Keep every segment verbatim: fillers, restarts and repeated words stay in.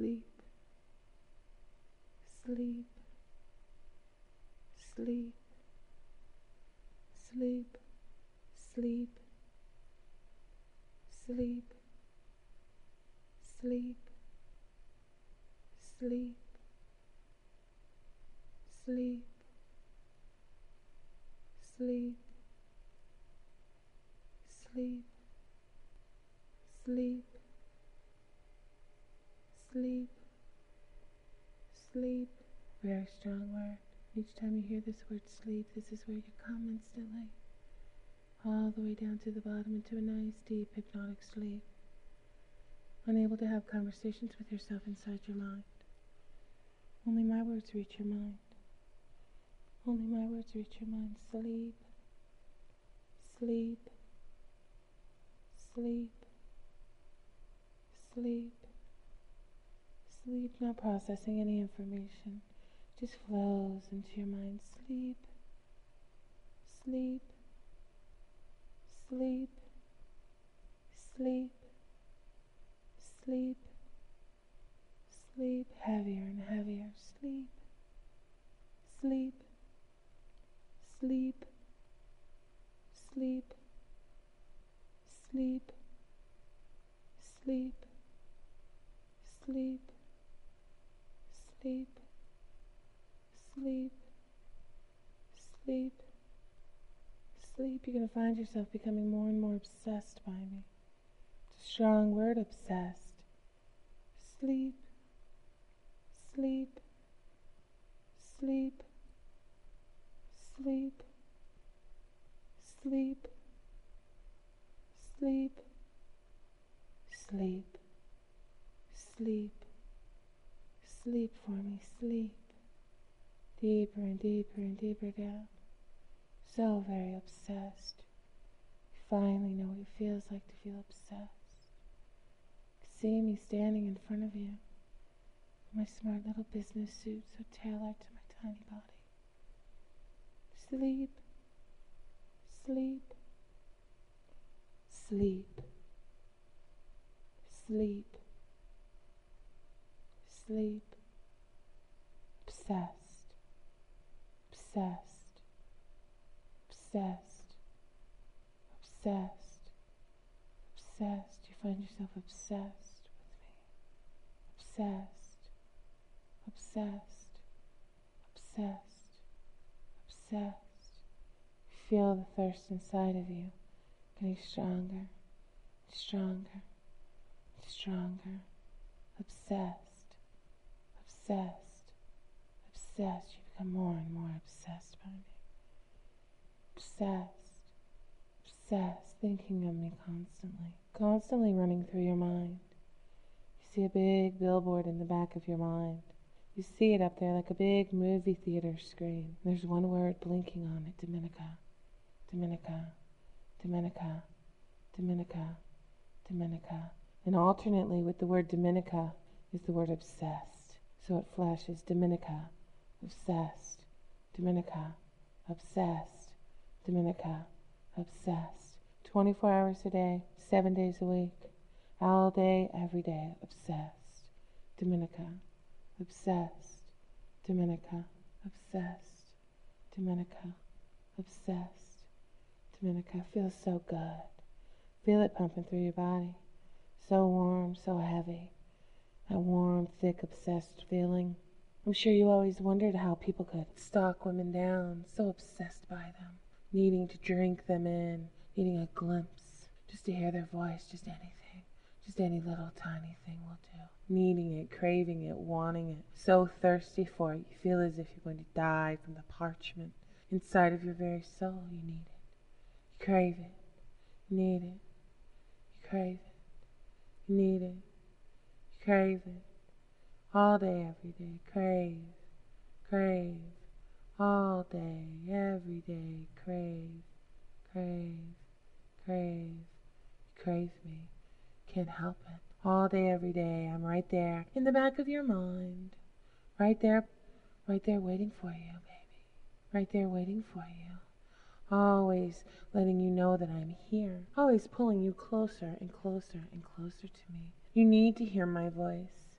sleep, sleep, sleep, sleep, sleep, sleep, sleep, sleep, sleep, sleep, sleep, sleep, sleep, sleep. Very strong word. Each time you hear this word sleep, this is where you come instantly. All the way down to the bottom into a nice deep hypnotic sleep. Unable to have conversations with yourself inside your mind. Only my words reach your mind. Only my words reach your mind. Sleep. Sleep. Sleep. Sleep. Sleep, not processing any information. Just flows into your mind. Sleep. Sleep. Sleep. Sleep. Sleep. Sleep. Heavier and heavier. Sleep. Sleep. Sleep. Sleep. Sleep. Sleep. Sleep. Sleep. Sleep. Sleep. Sleep. You're going to find yourself becoming more and more obsessed by me. It's a strong word, obsessed. Sleep. Sleep. Sleep. Sleep. Sleep. Sleep. Sleep. Sleep. Sleep for me. Sleep. Deeper and deeper and deeper down. So very obsessed. You finally know what it feels like to feel obsessed. You see me standing in front of you. My smart little business suit so tailored to my tiny body. Sleep. Sleep. Sleep. Sleep. Sleep. Obsessed. Obsessed. Obsessed. Obsessed. Obsessed. You find yourself obsessed with me. Obsessed. Obsessed. Obsessed. Obsessed. Feel the thirst inside of you getting stronger, stronger, stronger. Obsessed. Obsessed. Obsessed. You become more and more obsessed by me. Obsessed. Obsessed. Thinking of me constantly. Constantly running through your mind. You see a big billboard in the back of your mind. You see it up there like a big movie theater screen. There's one word blinking on it. Dominica. Dominica. Dominica. Dominica. Dominica. And alternately with the word Dominica is the word obsessed. So it flashes Dominica. Obsessed. Dominica. Obsessed. Dominica. Obsessed. twenty-four hours a day, seven days a week. All day, every day. Obsessed. Dominica. Obsessed. Dominica. Obsessed. Dominica. Obsessed. Dominica. Feels so good. Feel it pumping through your body. So warm, so heavy. That warm, thick, obsessed feeling. I'm sure you always wondered how people could stalk women down, so obsessed by them. Needing to drink them in, needing a glimpse, just to hear their voice, just anything. Just any little tiny thing will do. Needing it, craving it, wanting it. So thirsty for it, you feel as if you're going to die from the parchment. Inside of your very soul, you need it. You crave it. You need it. You crave it. You need it. You crave it. All day, every day. Crave. Crave. All day, every day. Crave. Crave. Crave. You crave me. Can't help it. All day, every day, I'm right there in the back of your mind. Right there, right there waiting for you, baby. Right there waiting for you. Always letting you know that I'm here. Always pulling you closer and closer and closer to me. You need to hear my voice.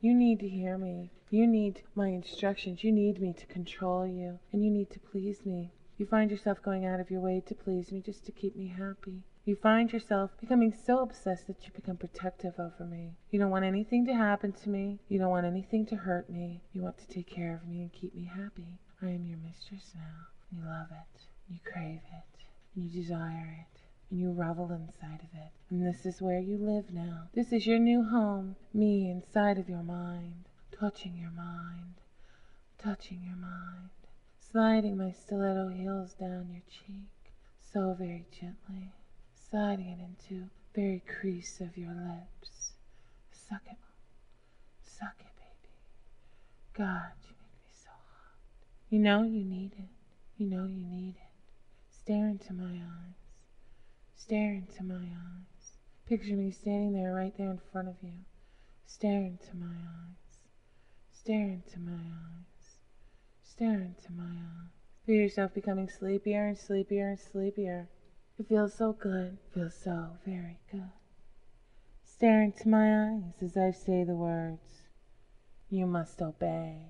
You need to hear me. You need my instructions. You need me to control you. And you need to please me. You find yourself going out of your way to please me just to keep me happy. You find yourself becoming so obsessed that you become protective over me. You don't want anything to happen to me. You don't want anything to hurt me. You want to take care of me and keep me happy. I am your mistress now. You love it. You crave it. You desire it. And you revel inside of it. And this is where you live now. This is your new home. Me inside of your mind. Touching your mind. Touching your mind. Sliding my stiletto heels down your cheek. So very gently. Sliding it into very crease of your lips. Suck it. Suck it, baby. God, you make me so hot. You know you need it. You know you need it. Stare into my eyes. Stare into my eyes. Picture me standing there right there in front of you. Stare into my eyes. Stare into my eyes. Stare into my eyes. Feel yourself becoming sleepier and sleepier and sleepier. It feels so good. It feels so very good. Stare into my eyes as I say the words. You must obey.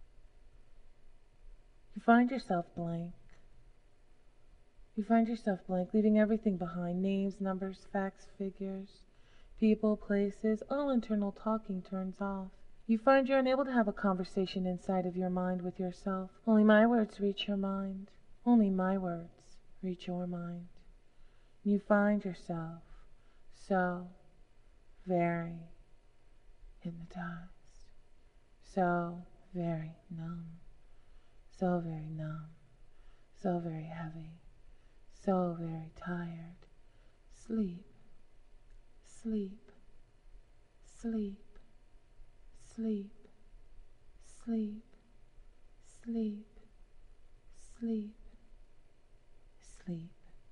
You find yourself blank. You find yourself blank, leaving everything behind. Names, numbers, facts, figures, people, places. All internal talking turns off. You find you're unable to have a conversation inside of your mind with yourself. Only my words reach your mind. Only my words reach your mind. You find yourself so very hypnotized, so very numb, so very numb, so very heavy, so very tired. Sleep, sleep, sleep, sleep, sleep, sleep, sleep, sleep.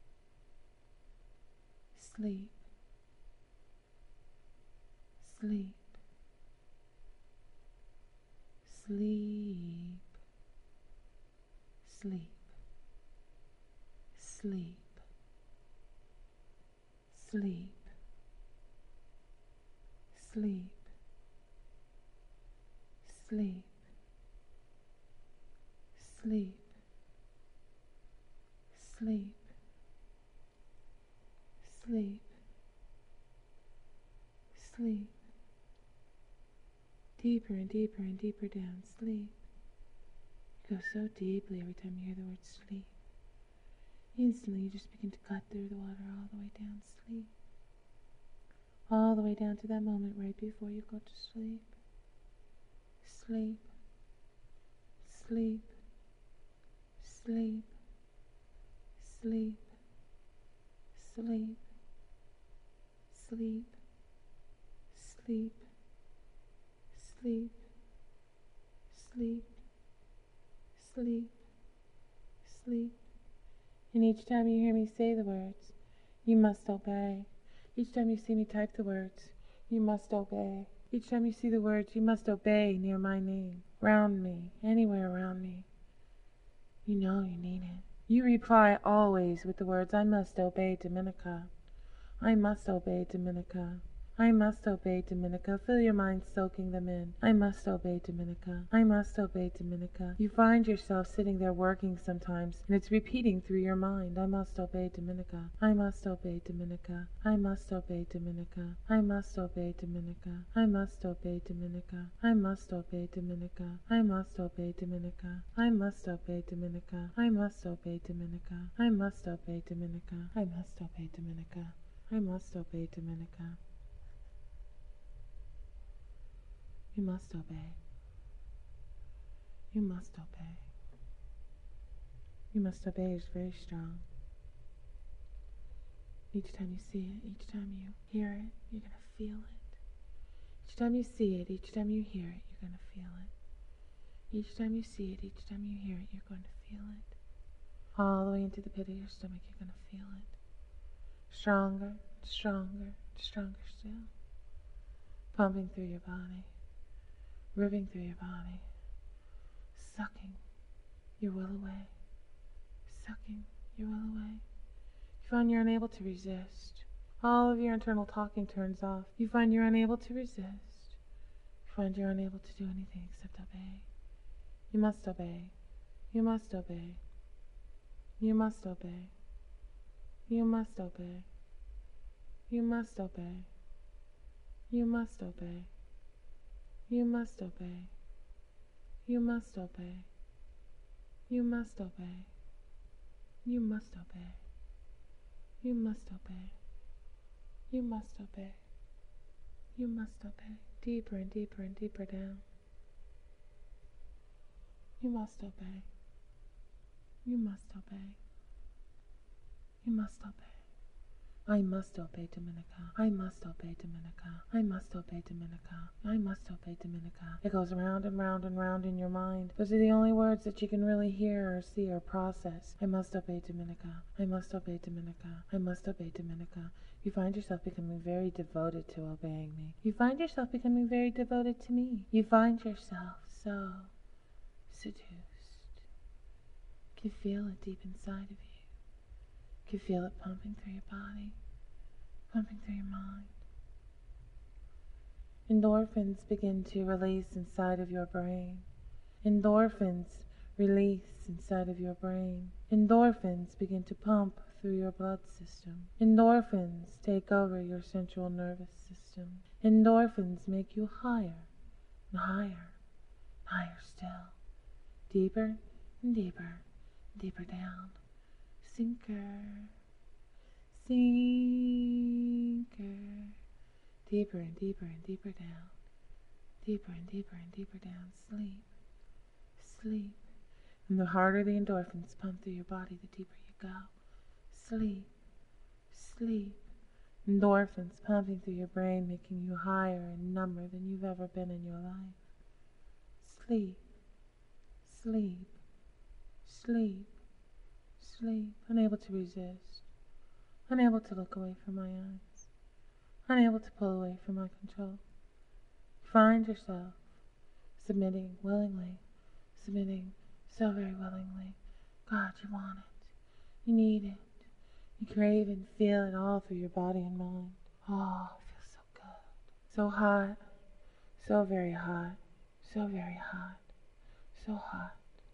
Sleep, sleep, sleep, sleep, sleep, sleep, sleep, sleep, sleep, sleep. Sleep, sleep, deeper and deeper and deeper down, sleep. You go so deeply every time you hear the word sleep. Instantly you just begin to cut through the water all the way down, sleep. All the way down to that moment right before you go to sleep. Sleep, sleep, sleep, sleep, sleep. Sleep, sleep, sleep, sleep, sleep, sleep. And each time you hear me say the words, you must obey. Each time you see me type the words, you must obey. Each time you see the words, you must obey near my name, round me, anywhere around me. You know you need it. You reply always with the words, I must obey Dominica. I must obey Dominica. I must obey Dominica. Feel your mind soaking them in. I must obey Dominica. I must obey Dominica. You find yourself sitting there working sometimes, and it's repeating through your mind. I must obey Dominica. I must obey Dominica. I must obey Dominica. I must obey Dominica. I must obey Dominica. I must obey Dominica. I must obey Dominica. I must obey Dominica. I must obey Dominica. I must obey Dominica. I must obey Dominica. I must obey Dominica. You must obey. You must obey. You must obey is very strong. Each time you see it, each time you hear it, you're going to feel it. Each time you see it, each time you hear it, you're going to feel it. Each time you see it, each time you hear it, you're going to feel it. All the way into the pit of your stomach, you're going to feel it. Stronger, stronger, stronger still. Pumping through your body. Ripping through your body. Sucking your will away. Sucking your will away. You find you're unable to resist. All of your internal talking turns off. You find you're unable to resist. You find you're unable to do anything except obey. You must obey. You must obey. You must obey. You must obey. You must obey. You must obey. You must obey. You must obey. You must obey. You must obey. You must obey. You must obey. You must obey. Deeper and deeper and deeper down. You must obey. You must obey. You must obey. I must obey Dominica. I must obey Dominica. I must obey Dominica. I must obey Dominica. It goes round and round and round in your mind. Those are the only words that you can really hear or see or process. I must obey Dominica. I must obey Dominica. I must obey Dominica. You find yourself becoming very devoted to obeying me. You find yourself becoming very devoted to me. You find yourself so seduced. You can feel it deep inside of you. You can feel it pumping through your body, pumping through your mind. Endorphins begin to release inside of your brain. Endorphins release inside of your brain. Endorphins begin to pump through your blood system. Endorphins take over your central nervous system. Endorphins make you higher and higher, higher still, deeper and deeper, deeper down. Sinker, sinker, deeper and deeper and deeper down, deeper and deeper and deeper down. Sleep, sleep. And the harder the endorphins pump through your body, the deeper you go. Sleep, sleep. Endorphins pumping through your brain, making you higher and number than you've ever been in your life. Sleep, sleep, sleep. Sleep, unable to resist, unable to look away from my eyes, unable to pull away from my control. Find yourself submitting willingly, submitting so very willingly. God, you want it. You need it. You crave and feel it all through your body and mind. Oh, it feels so good. So hot, so very hot, so very hot, so hot.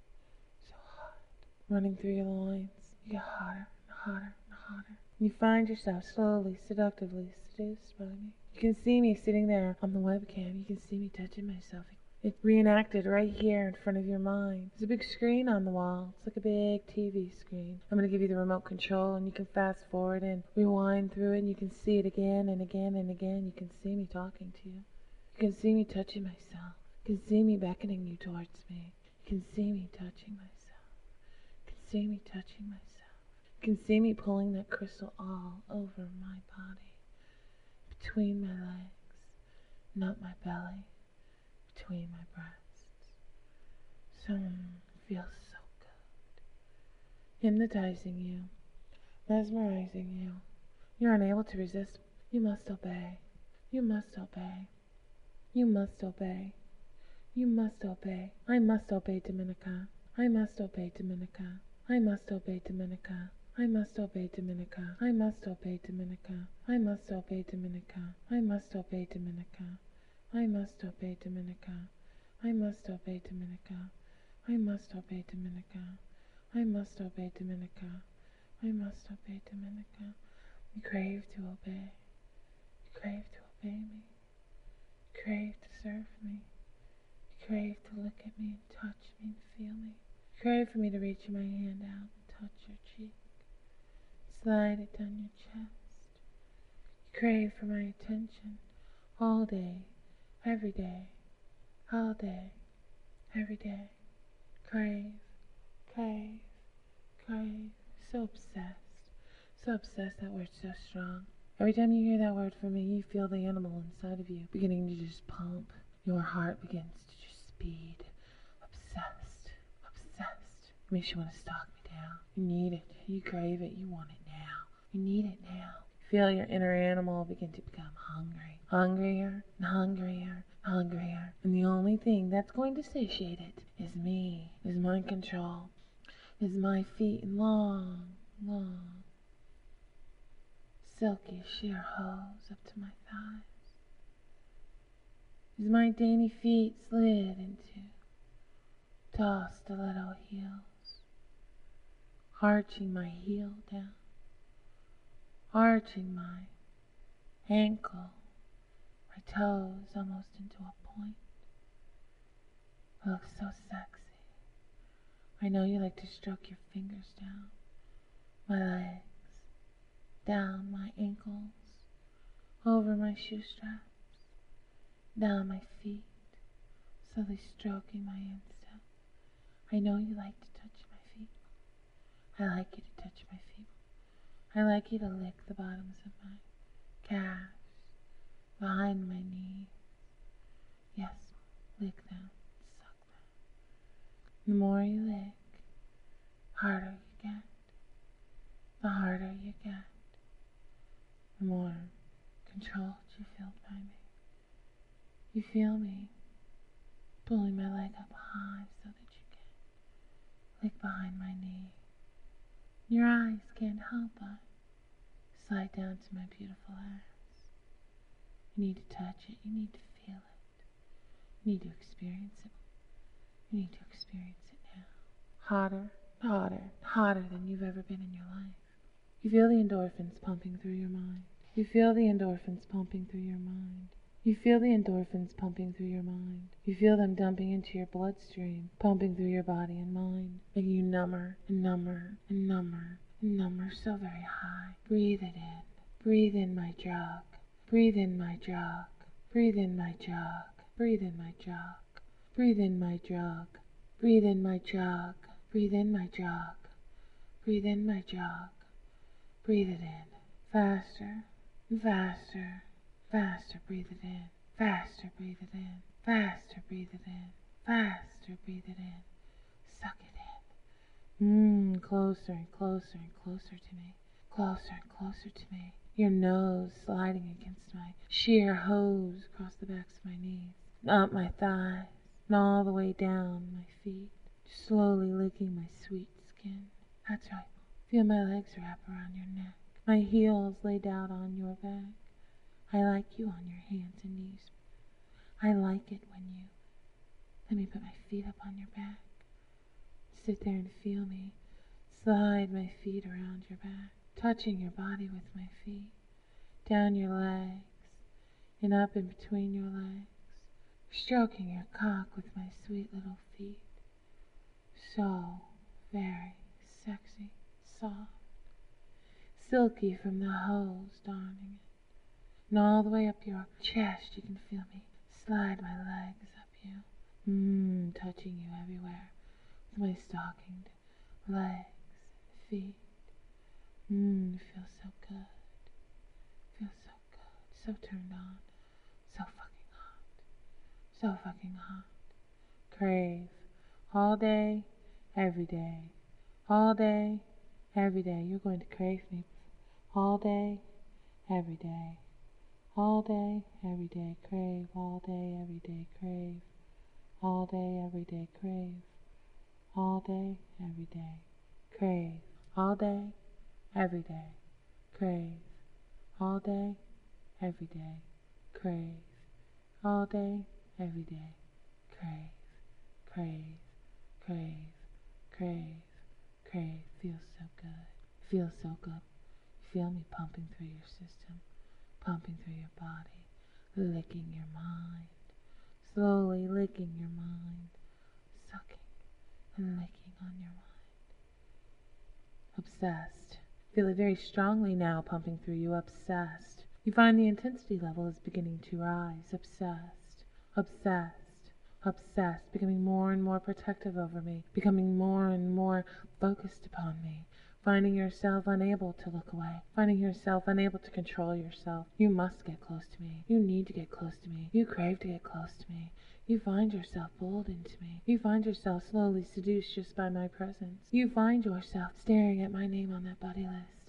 Running through your loins, you get hotter and hotter and hotter. And you find yourself slowly, seductively seduced by me. You can see me sitting there on the webcam. You can see me touching myself. It's reenacted right here in front of your mind. There's a big screen on the wall. It's like a big T V screen. I'm going to give you the remote control, and you can fast forward and rewind through it, and you can see it again and again and again. You can see me talking to you. You can see me touching myself. You can see me beckoning you towards me. You can see me touching myself. See me touching myself. You can see me pulling that crystal all over my body, between my legs, and up my belly, between my breasts. So it feels so good. Hypnotizing you, mesmerizing you. You're unable to resist. You must obey. You must obey. You must obey. You must obey. I must obey Dominica. I must obey Dominica. I must obey Dominica. I must obey Dominica. I must obey Dominica. I must obey Dominica. I must obey Dominica. I must obey Dominica. I must obey Dominica. I must obey Dominica. I must obey Dominica. I must obey Dominica. You crave to obey. You crave to obey me. You crave to serve me. You crave to look at me and touch me and feel me. Crave for me to reach my hand out and touch your cheek, slide it down your chest. You crave for my attention all day, every day, all day, every day. Crave, crave, crave. So obsessed, so obsessed. That word's so strong. Every time you hear that word from me, you feel the animal inside of you beginning to just pump. Your heart begins to just speed. Obsessed. It makes you want to stalk me down. You need it. You crave it. You want it now. You need it now. Feel your inner animal begin to become hungry. Hungrier and hungrier and hungrier. And the only thing that's going to satiate it is me. Is my control. Is my feet in long, long, silky sheer hose up to my thighs. as my dainty feet slid into tall stiletto heels, arching my heel down, arching my ankle, my toes almost into a point. It looks so sexy. I know you like to stroke your fingers down my legs, down my ankles, over my shoe straps, down my feet, slowly stroking my instep. I know you like to touch my feet. I like you to touch my feet. I like you to lick the bottoms of my calves, behind my knees. Yes, lick them, suck them. The more you lick, harder you get. The harder you get, the more controlled you feel by me. You feel me pulling my leg up high so that you can lick behind my knee. Your eyes can't help but slide down to my beautiful ass. You need to touch it. You need to feel it. You need to experience it. You need to experience it now. Hotter, hotter, hotter than you've ever been in your life. You feel the endorphins pumping through your mind. You feel the endorphins pumping through your mind. You feel the endorphins pumping through your mind. You feel them dumping into your bloodstream, pumping through your body and mind, making you number and number and number and number so very high. Breathe it in. Breathe in my jug. Breathe in my jug. Breathe in my jug. Breathe in my jug. Breathe in my jug. Breathe in my jug. Breathe in my jug. Breathe in my jug. Breathe it in. Faster, faster, faster, breathe it in. Faster, breathe it in. Faster, breathe it in. Faster, breathe it in. Suck it in. Mmm, closer and closer and closer to me. Closer and closer to me. Your nose sliding against my sheer hose across the backs of my knees, up my thighs, and all the way down my feet, slowly licking my sweet skin. That's right. Feel my legs wrap around your neck, my heels laid out on your back. I like you on your hands and knees. I like it when you let me put my feet up on your back. Sit there and feel me slide my feet around your back, touching your body with my feet, down your legs and up in between your legs, stroking your cock with my sweet little feet. So very sexy. Soft, silky from the hose, darning it. And all the way up your chest you can feel me slide my legs up you. Mmm, touching you everywhere with my stockinged legs and feet. Mmm, feels so good. Feels so good. So turned on. So fucking hot. So fucking hot. Crave. All day, every day. All day, every day. You're going to crave me. All day, every day. All day, every day. Crave. All day, every day. Crave. All day, every day. Crave. All day, every day. Crave. All day, every day. Crave. All day, every day. Crave. All day, every day. Crave. Crave. Crave. Crave. Crave. Feels so good. Feels so good. Feel me pumping through your system, pumping through your body, licking your mind, slowly licking your mind, sucking and licking on your mind. Obsessed. Feel it very strongly now pumping through you. Obsessed. You find the intensity level is beginning to rise. Obsessed. Obsessed. Obsessed, becoming more and more protective over me, becoming more and more focused upon me, finding yourself unable to look away, finding yourself unable to control yourself. You must get close to me. You need to get close to me. You crave to get close to me. You find yourself pulled into me. You find yourself slowly seduced just by my presence. You find yourself staring at my name on that buddy list.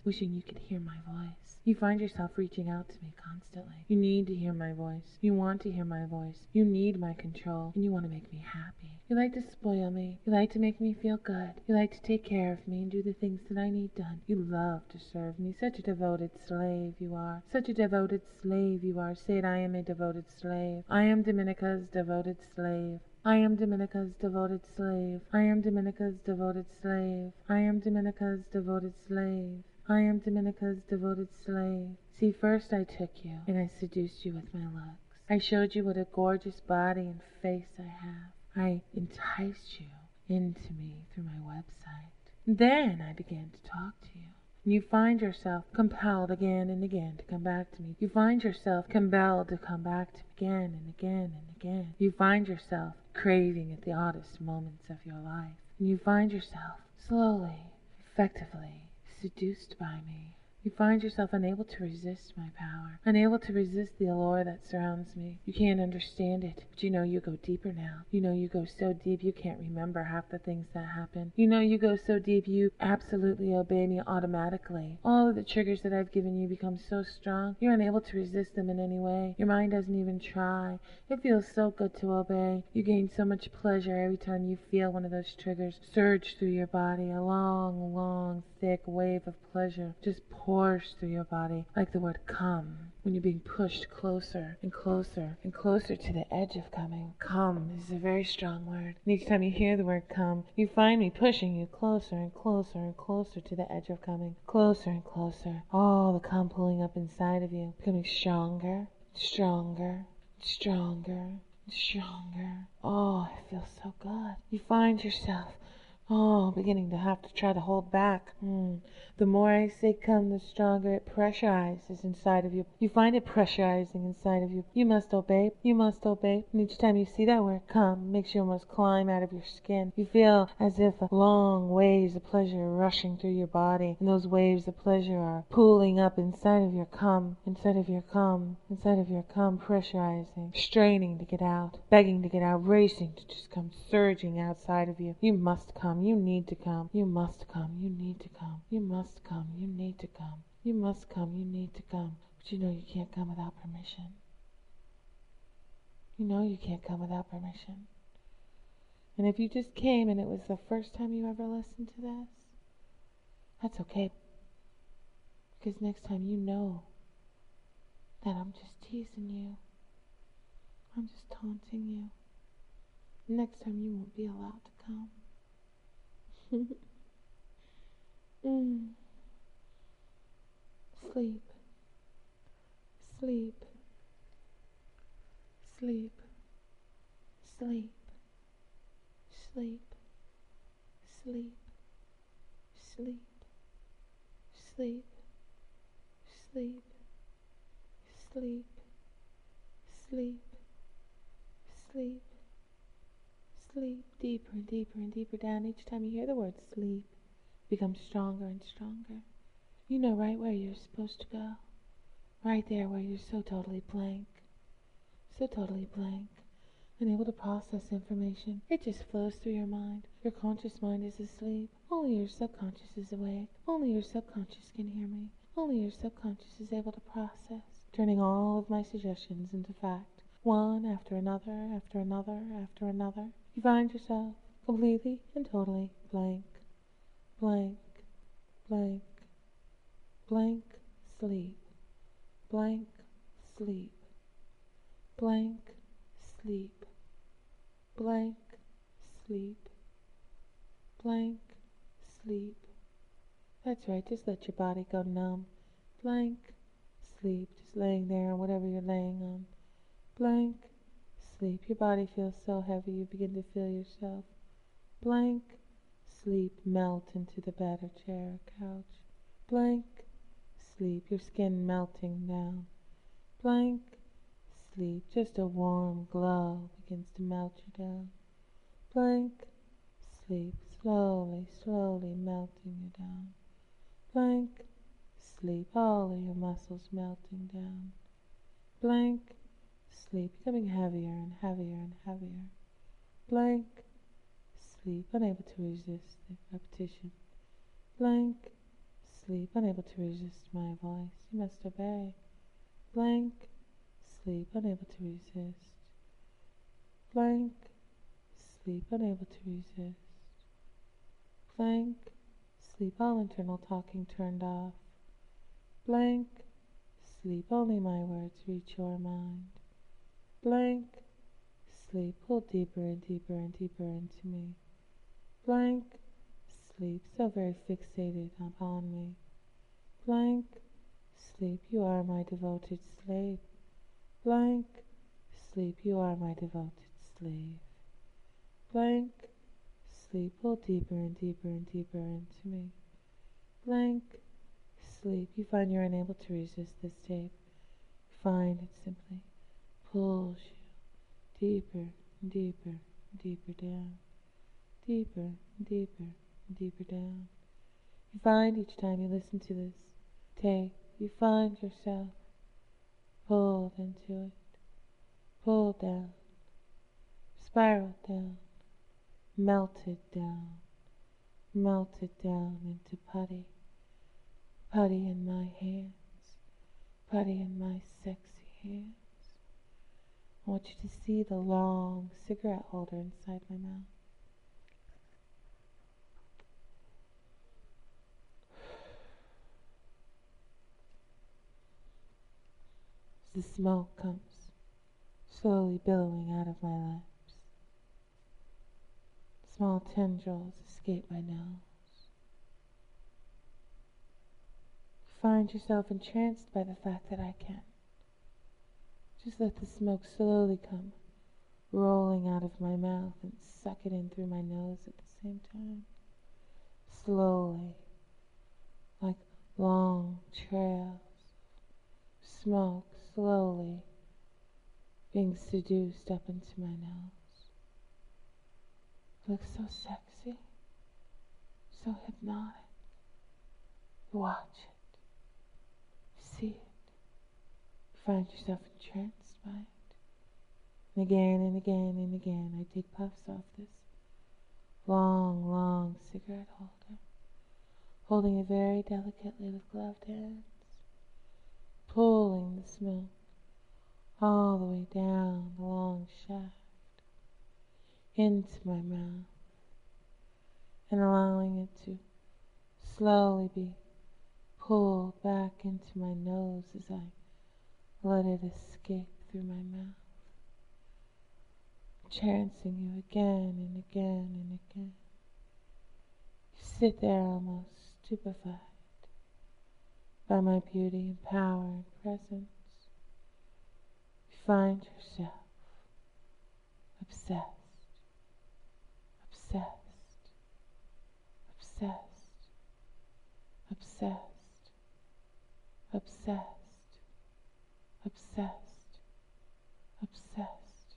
wishing you could hear my voice. You find yourself reaching out to me constantly. You need to hear my voice. You want to hear my voice. You need my control, and you want to make me happy. You like to spoil me. You like to make me feel good. You like to take care of me and do the things that I need done. You love to serve me. Such a devoted slave you are. Such a devoted slave you are. Say it, I am a devoted slave. I am Dominica's devoted slave. I am Dominica's devoted slave. I am Dominica's devoted slave. I am Dominica's devoted slave. I am Dominica's devoted slave. See, first I took you, and I seduced you with my looks. I showed you what a gorgeous body and face I have. I enticed you into me through my website. Then I began to talk to you. And you find yourself compelled again and again to come back to me. You find yourself compelled to come back to me again and again and again. You find yourself craving at the oddest moments of your life. And you find yourself slowly, effectively seduced by me. You find yourself unable to resist my power, unable to resist the allure that surrounds me. You can't understand it, but you know you go deeper now. You know you go so deep you can't remember half the things that happen. You know you go so deep you absolutely obey me automatically. All of the triggers that I've given you become so strong, you're unable to resist them in any way. Your mind doesn't even try. It feels so good to obey. You gain so much pleasure every time you feel one of those triggers surge through your body. A long, long, thick wave of pleasure just pours through your body like the word come. When you're being pushed closer and closer and closer to the edge of coming. Come is a very strong word. And each time you hear the word come, you find me pushing you closer and closer and closer to the edge of coming. Closer and closer. All the come pulling up inside of you, becoming stronger, stronger, stronger, stronger. Oh, it feels so good. You find yourself Oh, beginning to have to try to hold back. Mm. The more I say come, the stronger it pressurizes inside of you. You find it pressurizing inside of you. You must obey. You must obey. And each time you see that word come, it makes you almost climb out of your skin. You feel as if long waves of pleasure are rushing through your body. And those waves of pleasure are pooling up inside of your come, inside of your come, inside of your come, pressurizing, straining to get out, begging to get out, racing to just come surging outside of you. You must come. You need to come. You must come. You need to come. You must come. You need to come. You must come. You need to come. But you know you can't come without permission. You know you can't come without permission. And if you just came and it was the first time you ever listened to this, that's okay. Because next time you know that I'm just teasing you. I'm just taunting you. Next time you won't be allowed to come. mm. Sleep. Sleep. Sleep. Sleep. Sleep. Sleep. Sleep. Sleep. Sleep. Sleep. Sleep. Sleep. Sleep deeper and deeper and deeper down. Each time you hear the word sleep, becomes stronger and stronger. You know right where you're supposed to go. Right there where you're so totally blank. So totally blank. Unable to process information. It just flows through your mind. Your conscious mind is asleep. Only your subconscious is awake. Only your subconscious can hear me. Only your subconscious is able to process. Turning all of my suggestions into fact. One after another, after another, after another. You find yourself completely and totally blank, blank, blank, blank sleep, blank sleep, blank sleep, blank sleep, blank sleep. That's right, just let your body go numb. Blank sleep, just laying there on whatever you're laying on. Blank sleep. Your body feels so heavy you begin to feel yourself. Blank sleep melt into the bed or chair or couch. Blank sleep. Your skin melting down. Blank sleep. Just a warm glow begins to melt you down. Blank sleep. Slowly, slowly melting you down. Blank sleep. All of your muscles melting down. Blank sleep, becoming heavier and heavier and heavier. Blank sleep, unable to resist the repetition. Blank sleep, unable to resist my voice. You must obey. Blank, sleep, unable to resist. Blank, sleep, unable to resist. Blank, sleep, all internal talking turned off. Blank, sleep, only my words reach your mind. Blank, sleep, pull deeper and deeper and deeper into me. Blank, sleep, so very fixated upon me. Blank, sleep, you are my devoted slave. Blank, sleep, you are my devoted slave. Blank, sleep, pull deeper and deeper and deeper into me. Blank, sleep, you find you're unable to resist this tape. You find it simply pulls you deeper and deeper and deeper down. Deeper and deeper and deeper down. You find each time you listen to this tape, you find yourself pulled into it, pulled down, spiraled down, melted down, melted down into putty, putty in my hands, putty in my sexy hands. I want you to see the long cigarette holder inside my mouth. The smoke comes slowly billowing out of my lips. Small tendrils escape my nose. Find yourself entranced by the fact that I can. Just let the smoke slowly come rolling out of my mouth and suck it in through my nose at the same time. Slowly, like long trails, smoke slowly being seduced up into my nose. It looks so sexy, so hypnotic. Watch it, see it, find yourself entranced by it. And again and again and again I take puffs off this long, long cigarette holder, holding it very delicately with gloved hands, pulling the smoke all the way down the long shaft into my mouth and allowing it to slowly be pulled back into my nose as I let it escape through my mouth, entrancing you again and again and again. You sit there almost stupefied by my beauty and power and presence. You find yourself obsessed, obsessed, obsessed, obsessed, obsessed, obsessed, obsessed,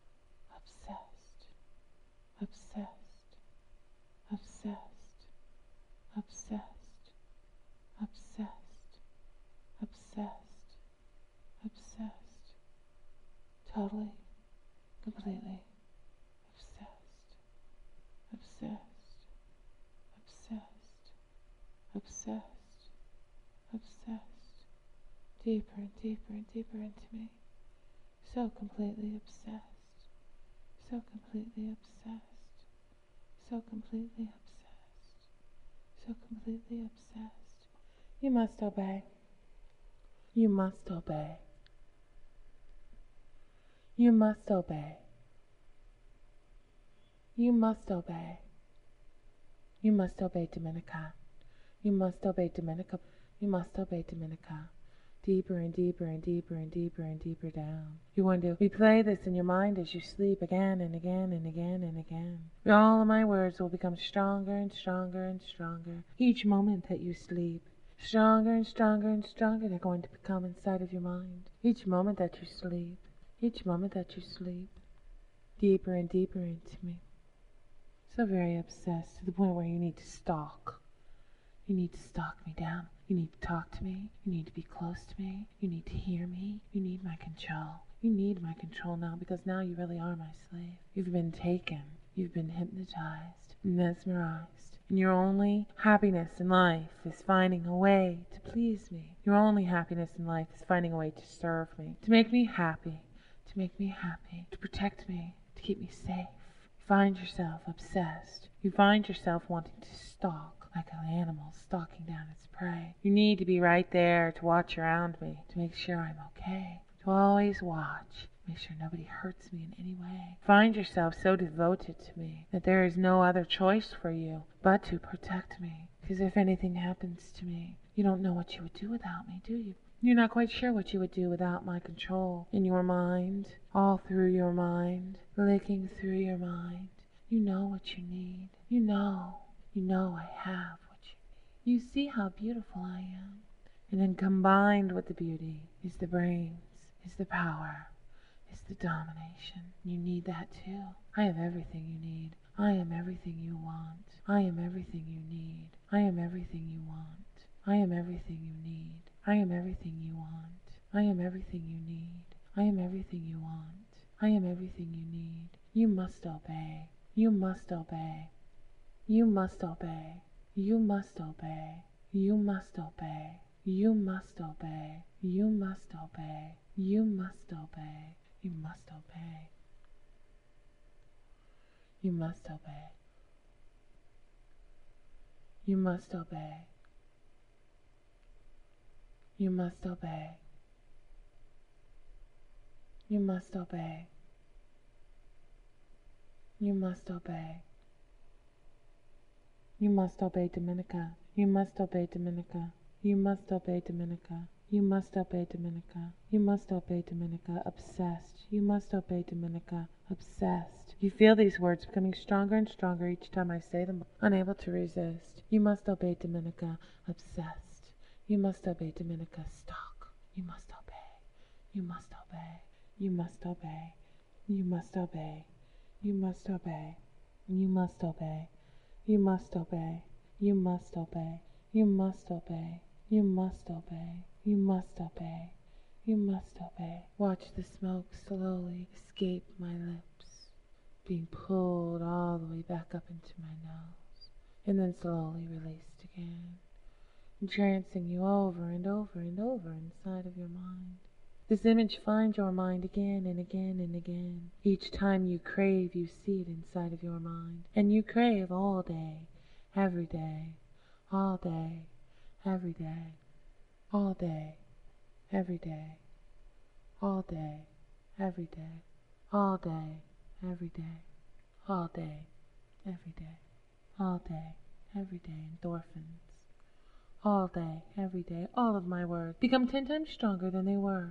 obsessed, obsessed, obsessed, obsessed, obsessed, obsessed, obsessed, totally, completely obsessed, obsessed, obsessed, obsessed, obsessed, deeper and deeper and deeper into me, so completely obsessed, so completely obsessed, so completely obsessed, so completely obsessed. You must obey. You must obey. You must obey. You must obey. You must obey Dominica. You must obey Dominica. You must obey Dominica. Deeper and deeper and deeper and deeper and deeper down. You want to replay this in your mind as you sleep again and again and again and again. All of my words will become stronger and stronger and stronger each moment that you sleep. Stronger and stronger and stronger they're going to become inside of your mind. Each moment that you sleep. Each moment that you sleep. Deeper and deeper into me. So very obsessed to the point where you need to stalk. You need to stalk me down. You need to talk to me. You need to be close to me. You need to hear me. You need my control. You need my control now because now you really are my slave. You've been taken. You've been hypnotized, mesmerized, And your only happiness in life is finding a way to please me. Your only happiness in life is finding a way to serve me, to make me happy, to make me happy, to protect me, to keep me safe. You find yourself obsessed. You find yourself wanting to stalk like an animal stalking down its prey. You need to be right there to watch around me, to make sure I'm okay, to always watch, make sure nobody hurts me in any way. Find yourself so devoted to me that there is no other choice for you but to protect me. Because if anything happens to me, you don't know what you would do without me, do you? You're not quite sure what you would do without my control. In your mind, all through your mind, licking through your mind. You know what you need. You know, you know I have what you need. You see how beautiful I am. And then combined with the beauty is the brains, is the power, is the domination. You need that too. I have everything you need. I am everything you want. I am everything you need. I am everything you want. I am everything you need. I am everything you want. I am everything you need. I am everything you want. I am everything you need. You must obey. You must obey. You must obey. You must obey. You must obey. You must obey. You must obey. You must obey. You must obey. You must obey. You must obey. You must obey. You must obey. You must obey. You must obey Dominica. You must obey Dominica. You must obey Dominica. You must obey Dominica. You must obey Dominica. Obsessed. You must obey Dominica. Obsessed. You feel these words becoming stronger and stronger each time I say them, unable to resist. You must obey Dominica. Obsessed. You must obey Dominica. Stalk. You must obey. You must obey. You must obey. You must obey. You must obey. You must obey. You must obey. You must obey. You must obey. You must obey. You must obey. You must obey. Watch the smoke slowly escape my lips, being pulled all the way back up into my nose, and then slowly released again, entrancing you over and over and over inside of your mind. This image finds your mind again and again and again. Each time you crave, you see it inside of your mind. And you crave all day, every day, all day, every day, all day, every day, all day, every day, all day, every day, all day, every day, all day, every day, endorphins. All day, every day, all of my words become ten times stronger than they were.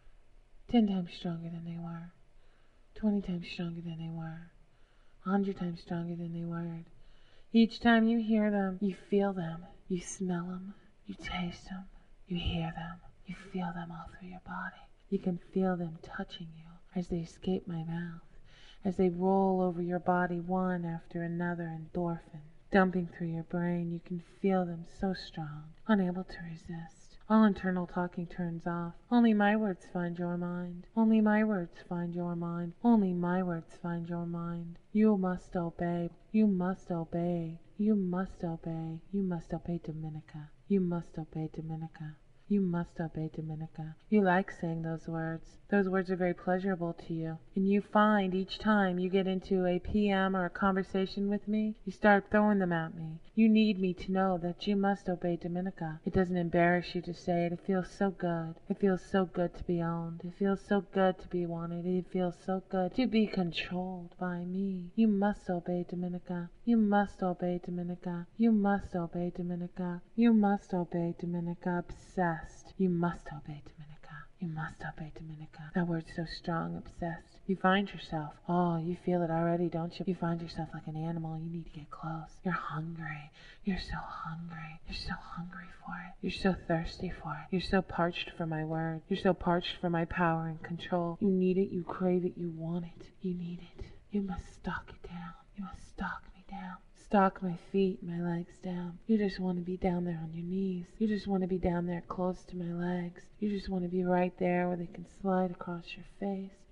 Ten times stronger than they were. Twenty times stronger than they were. A hundred times stronger than they were. Each time you hear them, you feel them, you smell them, you taste them, you hear them, you feel them all through your body. You can feel them touching you as they escape my mouth, as they roll over your body one after another, endorphin dumping through your brain. You can feel them so strong, unable to resist. All internal talking turns off. Only my words find your mind. Only my words find your mind. Only my words find your mind. You must obey. You must obey. You must obey. You must obey Dominica. You must obey Dominica. You must obey Dominica. You like saying those words. Those words are very pleasurable to you. And you find each time you get into a P M or a conversation with me, you start throwing them at me. You need me to know that you must obey Dominica. It doesn't embarrass you to say it. It feels so good. It feels so good to be owned. It feels so good to be wanted. It feels so good to be controlled by me. You must obey Dominica. You must obey Dominica. You must obey Dominica. You must obey Dominica. Obsessed. You must obey Dominica. You must obey Dominica. That word's so strong, obsessed. You find yourself, oh, you feel it already, don't you? You find yourself like an animal. You need to get close. You're hungry. You're so hungry. You're so hungry for it. You're so thirsty for it. You're so parched for my word. You're so parched for my power and control. You need it. You crave it. You want it. You need it. You must stalk it down. You must stalk me down. Stalk my feet, my legs down. You just want to be down there on your knees. You just want to be down there close to my legs. You just want to be right there where they can slide across your face.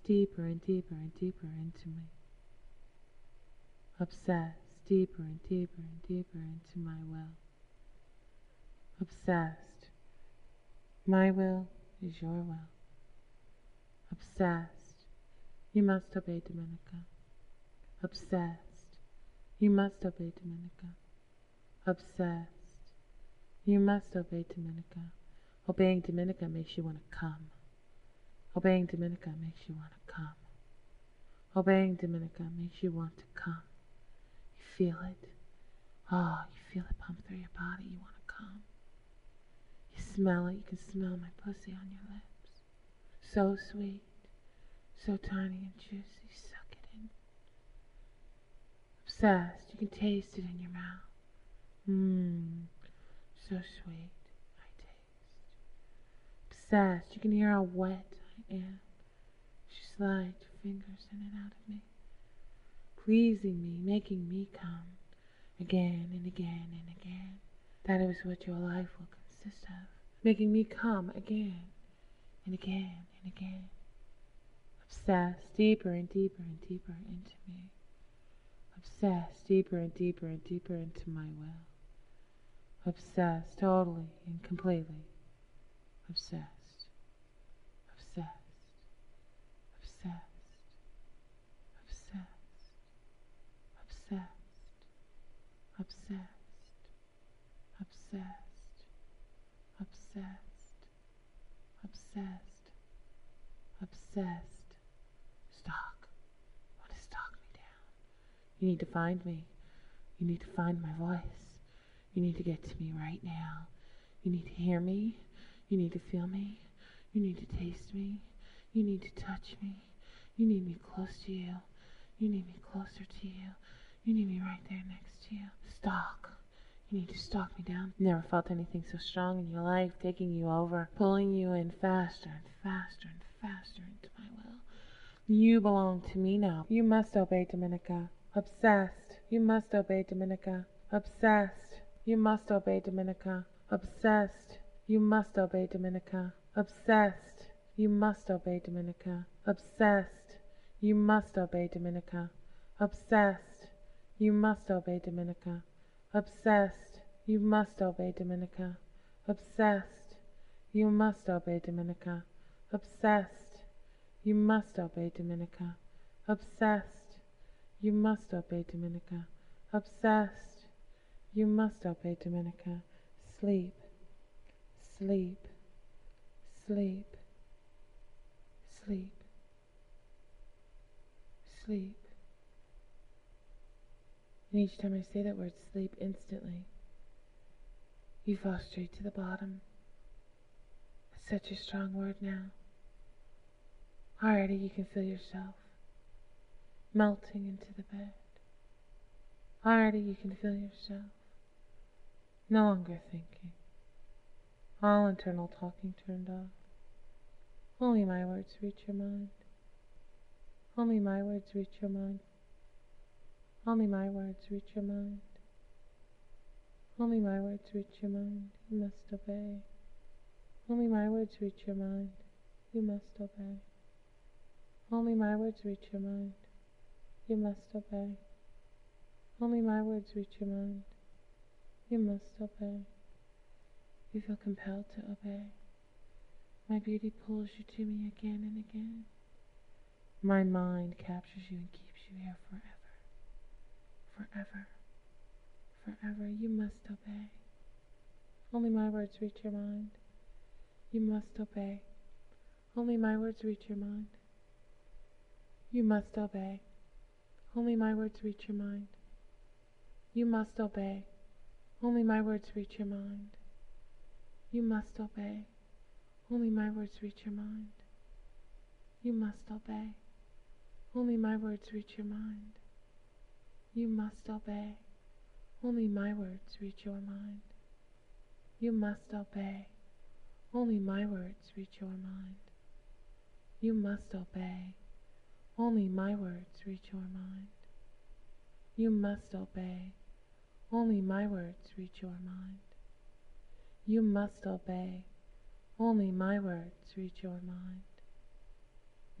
deeper and deeper and deeper into me. Obsessed deeper and deeper and deeper into my will. Obsessed. My will is your will. Obsessed. You must obey Dominica. Obsessed. You must obey Dominica. Obsessed. You must obey Dominica. Obeying Dominica makes you want to come. Obeying Dominica makes you want to come. Obeying Dominica makes you want to come. You feel it. Oh, you feel it pump through your body. You want to come. You smell it. You can smell my pussy on your lips. So sweet. So tiny and juicy. Suck it in. Obsessed. You can taste it in your mouth. Mmm. So sweet. I taste. Obsessed. You can hear how wet I am. She slides her fingers in and out of me, pleasing me, making me come again and again and again. That is what your life will consist of. Making me come again and again and again. Obsessed deeper and deeper and deeper into me. Obsessed deeper and deeper and deeper into my will. Obsessed totally and completely. Obsessed. Obsessed. Obsessed. Obsessed. Obsessed. Obsessed. Obsessed. Obsessed. Obsessed. Obsessed. Stalk. Want to stalk me down. You need to find me. You need to find my voice. You need to get to me right now. You need to hear me. You need to feel me. You need to taste me. You need to touch me. You need me close to you. You need me closer to you. You need me right there next to you. Stalk. You need to stalk me down. Never felt anything so strong in your life, taking you over, pulling you in faster and faster and faster into my will. You belong to me now. You must obey Dominica. Obsessed. You must obey Dominica. Obsessed. You must obey Dominica. Obsessed. You must obey Dominica. Obsessed. You must obey Dominica. Obsessed. You must obey Dominica. Obsessed. You must obey Dominica. Obsessed. You must obey Dominica. Obsessed. You must obey Dominica. Obsessed. You must obey Dominica. Obsessed. You must obey Dominica. Obsessed. You must obey Dominica. Sleep. Sleep. Sleep. Sleep. Sleep. And each time I say that word sleep, instantly, you fall straight to the bottom. It's such a strong word now. Already you can feel yourself melting into the bed. Already you can feel yourself no longer thinking. All internal talking turned off. Only my words reach your mind. Only my words reach your mind. Only my words reach your mind. Only my words reach your mind. You must obey. Only my words reach your mind. You must obey. Only my words reach your mind. You must obey. Only my words reach your mind. You must obey. You feel compelled to obey. My beauty pulls you to me again and again. My mind captures you and keeps you here forever. Forever. Forever. You must obey. Only my words reach your mind. You must obey. Only my words reach your mind. You must obey. Only my words reach your mind. You must obey. Only my words reach your mind. You must obey. Only my words reach your mind. You must obey. Only my words reach your mind. You must obey. Only my words reach your mind. You must obey. Only my words reach your mind. You must obey. Only my words reach your mind. You must obey. Only my words reach your mind. You must obey. Only my words reach your mind.